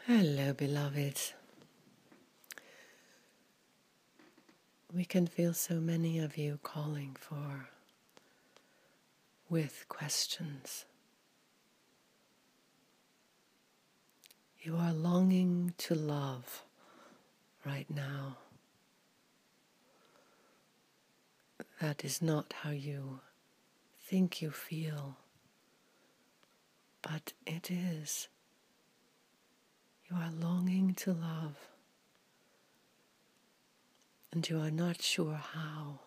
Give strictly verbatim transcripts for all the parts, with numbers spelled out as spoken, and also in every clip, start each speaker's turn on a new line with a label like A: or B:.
A: Hello, beloveds. We can feel so many of you calling for with questions. You are longing to love right now. That is not how you think you feel, but it is. You are longing to love, and you are not sure how.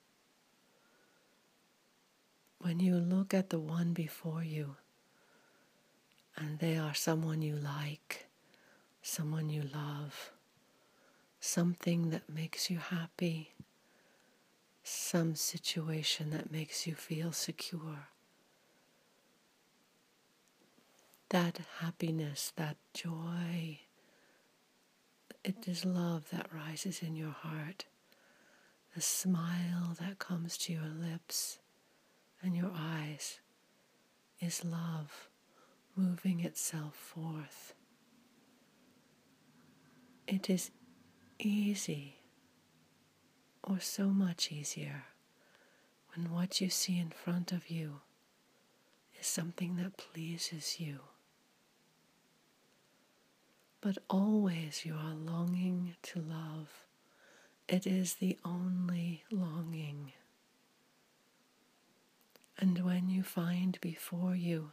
A: When you look at the one before you, and they are someone you like, someone you love, something that makes you happy, some situation that makes you feel secure, that happiness, that joy, it is love that rises in your heart. The smile that comes to your lips and your eyes is love moving itself forth. It is easy, or so much easier, when what you see in front of you is something that pleases you. But always you are longing to love. It is the only longing. And when you find before you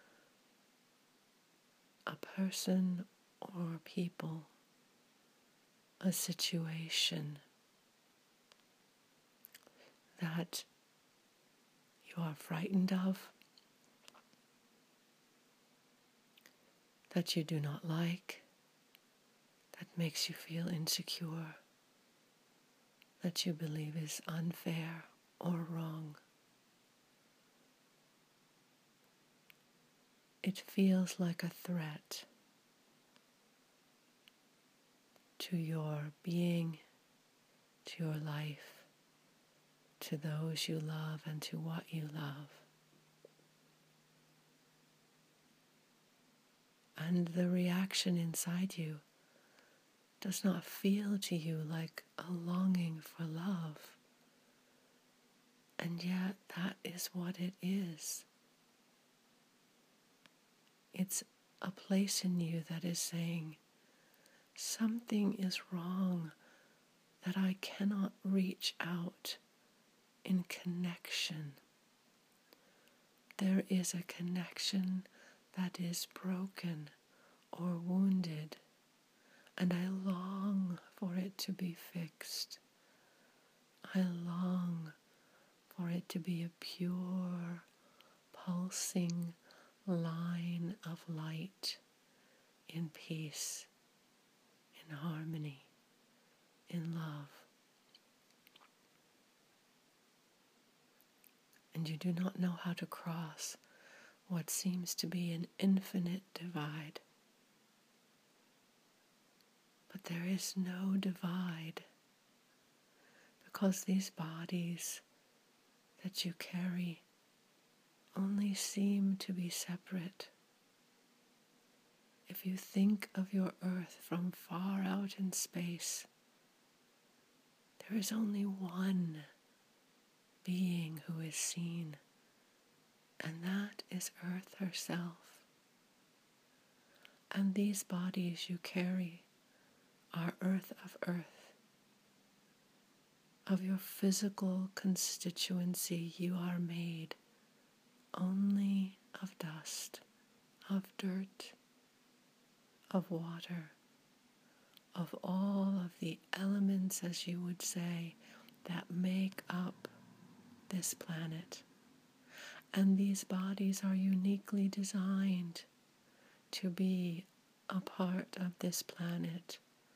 A: a person or people, a situation that you are frightened of, that you do not like, that makes you feel insecure, that you believe is unfair or wrong, it feels like a threat to your being, to your life, to those you love and to what you love. And the reaction inside you does not feel to you like a longing for love. And yet that is what it is. It's a place in you that is saying, something is wrong, that I cannot reach out in connection. There is a connection that is broken or wounded, and I long for it to be fixed. I long for it to be a pure, pulsing line of light in peace, in harmony, in love. And you do not know how to cross what seems to be an infinite divide. But there is no divide, because these bodies that you carry only seem to be separate. If you think of your earth from far out in space, there is only one being who is seen, and that is Earth herself. And these bodies you carry are earth of earth. Of your physical constituency you are made only of dust, of dirt, of water, of all of the elements, as you would say, that make up this planet. And these bodies are uniquely designed to be a part of this planet.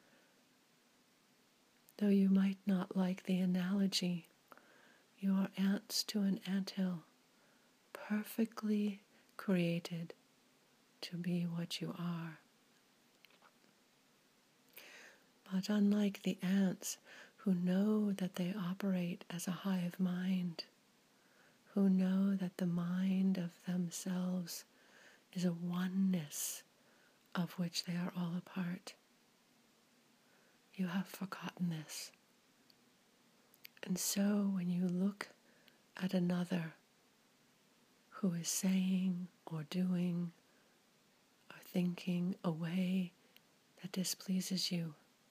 A: Though you might not like the analogy, you are ants to an anthill, perfectly created to be what you are. But unlike the ants who know that they operate as a hive mind, who know that the mind of themselves is a oneness of which they are all a part. You have forgotten this. And so when you look at another who is saying or doing or thinking a way that displeases you,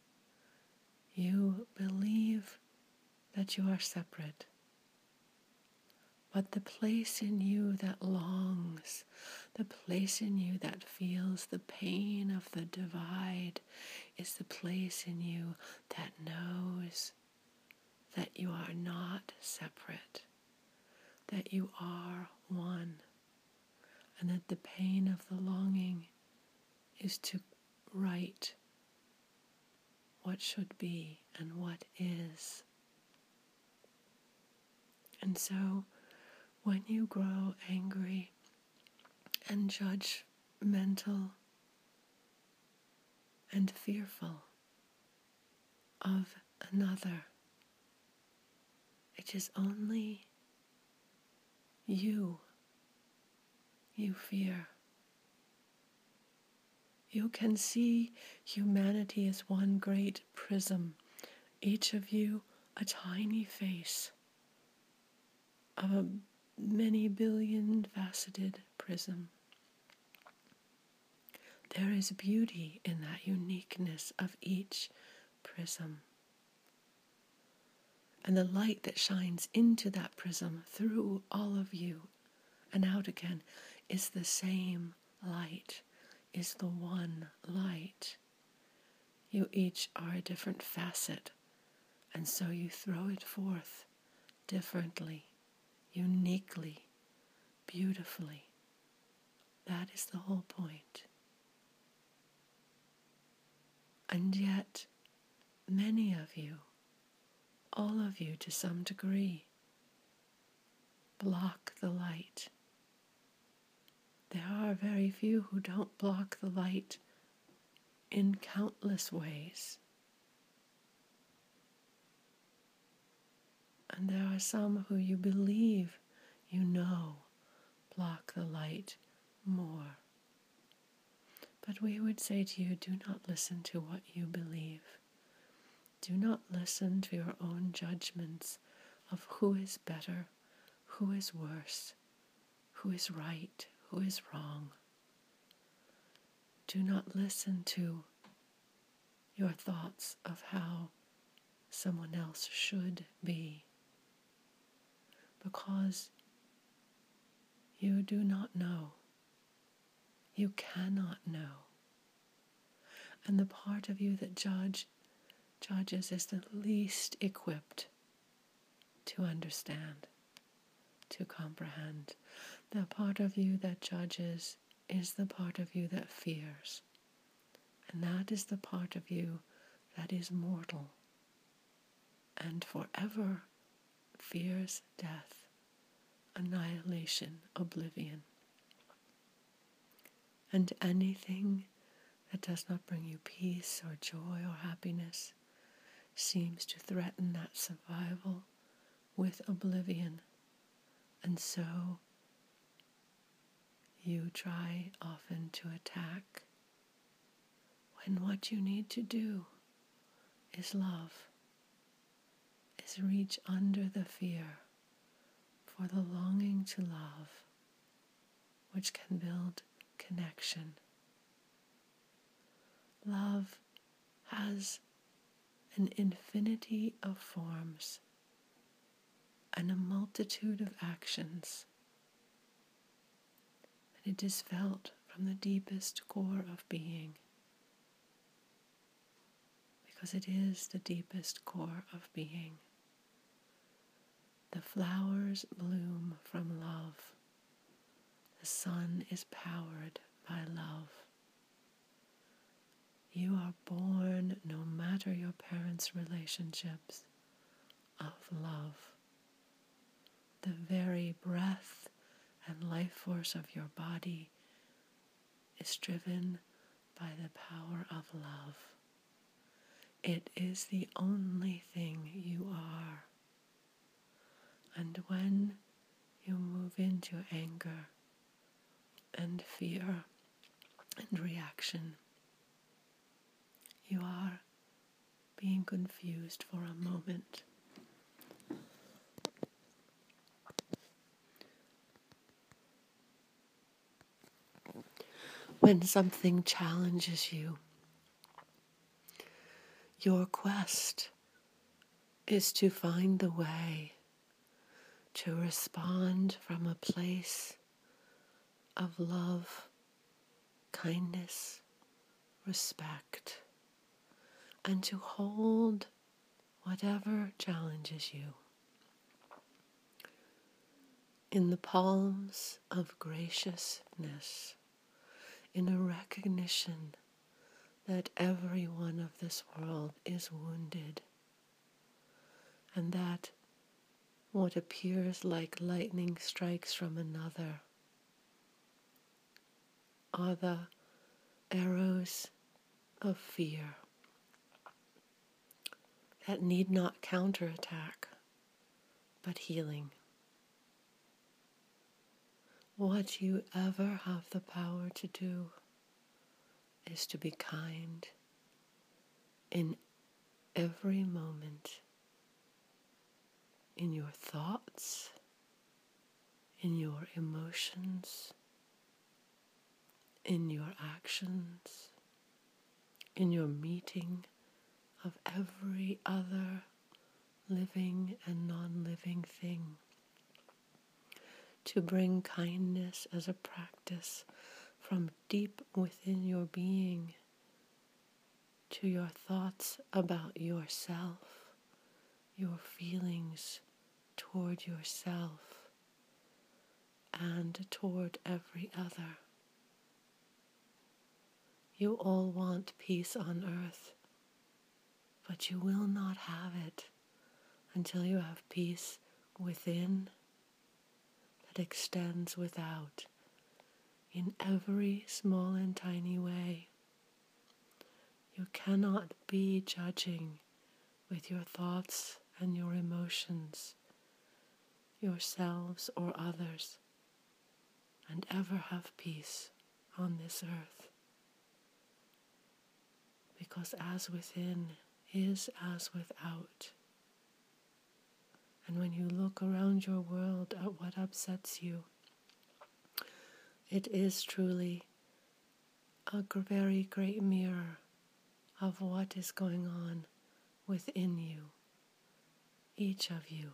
A: you believe that you are separate. But the place in you that longs, the place in you that feels the pain of the divide, is the place in you that knows that you are not separate, that you are one, and that the pain of the longing is to right what should be and what is. And so, when you grow angry and judgmental and fearful of another, it is only you you fear. You can see humanity as one great prism, each of you a tiny face of a many billion faceted prism. There is beauty in that uniqueness of each prism. And the light that shines into that prism through all of you and out again is the same light, is the one light. You each are a different facet, and so you throw it forth differently, uniquely, beautifully. That is the whole point. And yet, many of you, all of you to some degree, block the light. There are very few who don't block the light in countless ways. And there are some who you believe, you know, block the light more. But we would say to you, do not listen to what you believe. Do not listen to your own judgments of who is better, who is worse, who is right, who is wrong. Do not listen to your thoughts of how someone else should be, because you do not know. You cannot know. And the part of you that judge, judges is the least equipped to understand, to comprehend. The part of you that judges is the part of you that fears. And that is the part of you that is mortal and forever fears death, annihilation, oblivion. And anything that does not bring you peace or joy or happiness seems to threaten that survival with oblivion. And so you try often to attack, when what you need to do is love, is reach under the fear for the longing to love, which can build connection. Love has an infinity of forms and a multitude of actions. And it is felt from the deepest core of being, because it is the deepest core of being. The flowers bloom from love. The sun is powered by love. You are born, no matter your parents' relationships, of love. The very breath and life force of your body is driven by the power of love. It is the only thing you are. And when you move into anger and fear and reaction. You are being confused for a moment. When something challenges you, your quest is to find the way to respond from a place of love, kindness, respect, and to hold whatever challenges you in the palms of graciousness, in a recognition that everyone of this world is wounded, and that what appears like lightning strikes from another are the arrows of fear that need not counterattack, but healing. What you ever have the power to do is to be kind in every moment, in your thoughts, in your emotions, in your actions, in your meeting of every other living and non-living thing. To bring kindness as a practice from deep within your being to your thoughts about yourself, your feelings toward yourself, and toward every other. You all want peace on earth, but you will not have it until you have peace within that extends without in every small and tiny way. You cannot be judging with your thoughts and your emotions, yourselves or others, and ever have peace on this earth. Because as within is as without. And when you look around your world at what upsets you, it is truly a very great mirror of what is going on within you, each of you.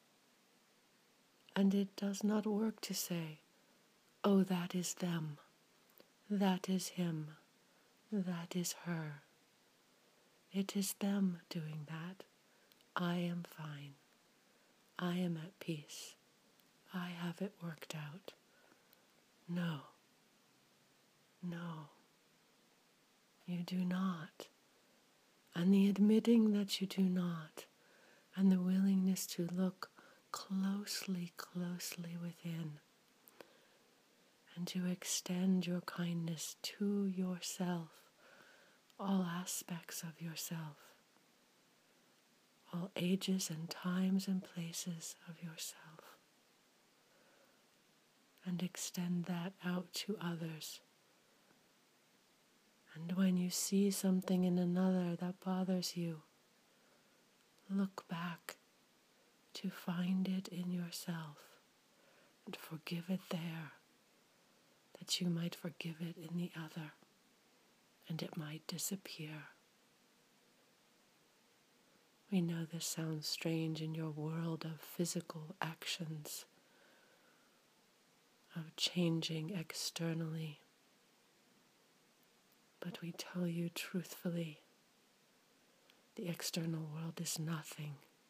A: And it does not work to say, oh, that is them, that is him, that is her. It is them doing that. I am fine. I am at peace. I have it worked out. No. No. You do not. And the admitting that you do not, and the willingness to look closely, closely within, and to extend your kindness to yourself, all aspects of yourself, all ages and times and places of yourself, and extend that out to others. And when you see something in another that bothers you, look back to find it in yourself and forgive it there, that you might forgive it in the other, and it might disappear. We know this sounds strange in your world of physical actions, of changing externally, but we tell you truthfully, the external world is nothing.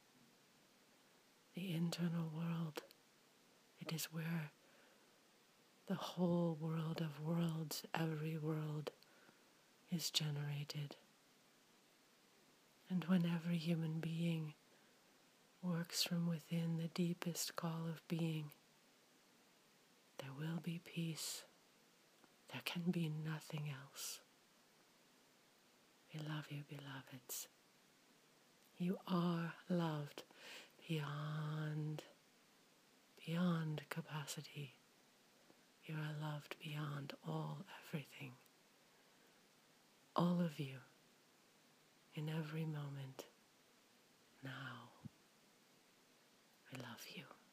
A: The internal world, it is where the whole world of worlds, every world, is generated. And when every human being works from within the deepest call of being, there will be peace. There can be nothing else. We love you, beloveds. You are loved beyond, beyond capacity. You are loved beyond all everything. all of you, in every moment now. I love you.